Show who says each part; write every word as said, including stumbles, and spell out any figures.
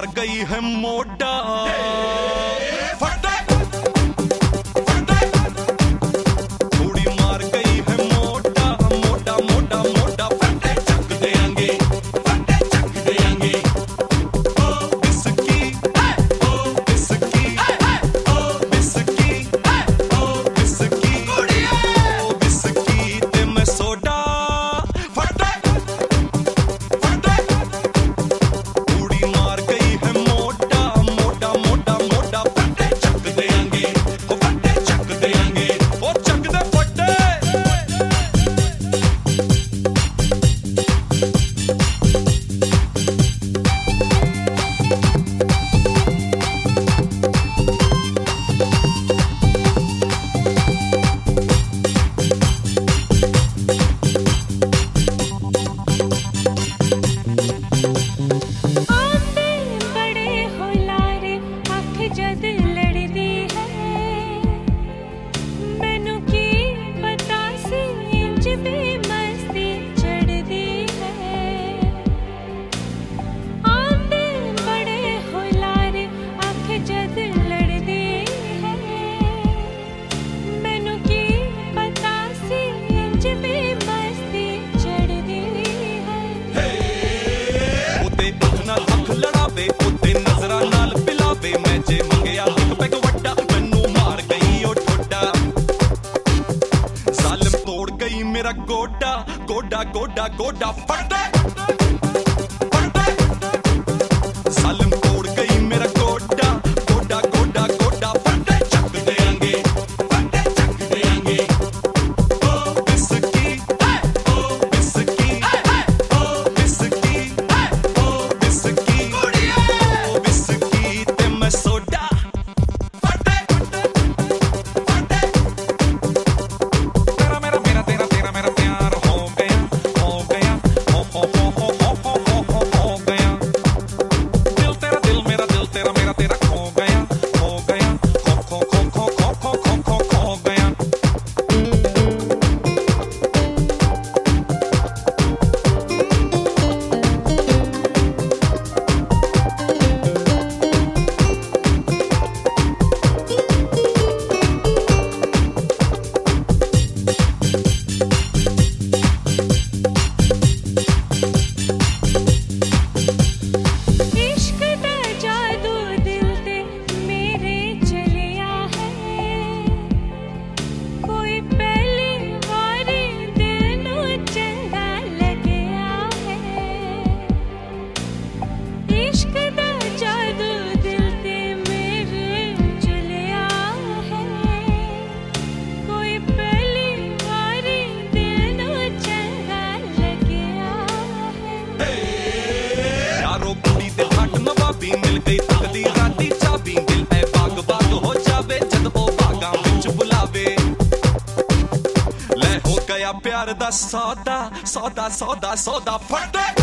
Speaker 1: गई है मोटा मेरा गोडा गोडा गोडा गोडा फट दे फट दे सालम तोड़ गई मेरा गोडा गोडा गोडा गोडा फट दे चक देंगे फट दे चक देंगे ओ बिस्की ओ बिस्की ओ बिस्की ओ बिस्की ओ बिस्की ते मैं सोडा फट दे फट दे तेरा मेरा मेरा तेरा तेरा मेरा प्यार हो गया हो गया हो हो हो हो हो हो हो हो गया दिल तेरा दिल मेरा दिल तेरा मेरा तेरा खो गया हो गया खो खो खो खो खो खो खो खो खो गया मिल गई तकदी राती चाबी दिल है बाग बाग हो जावे जद ओ बागां विच बुलावे ले हो गया प्यार दा सौदा सौदा सौदा सौदा फट दे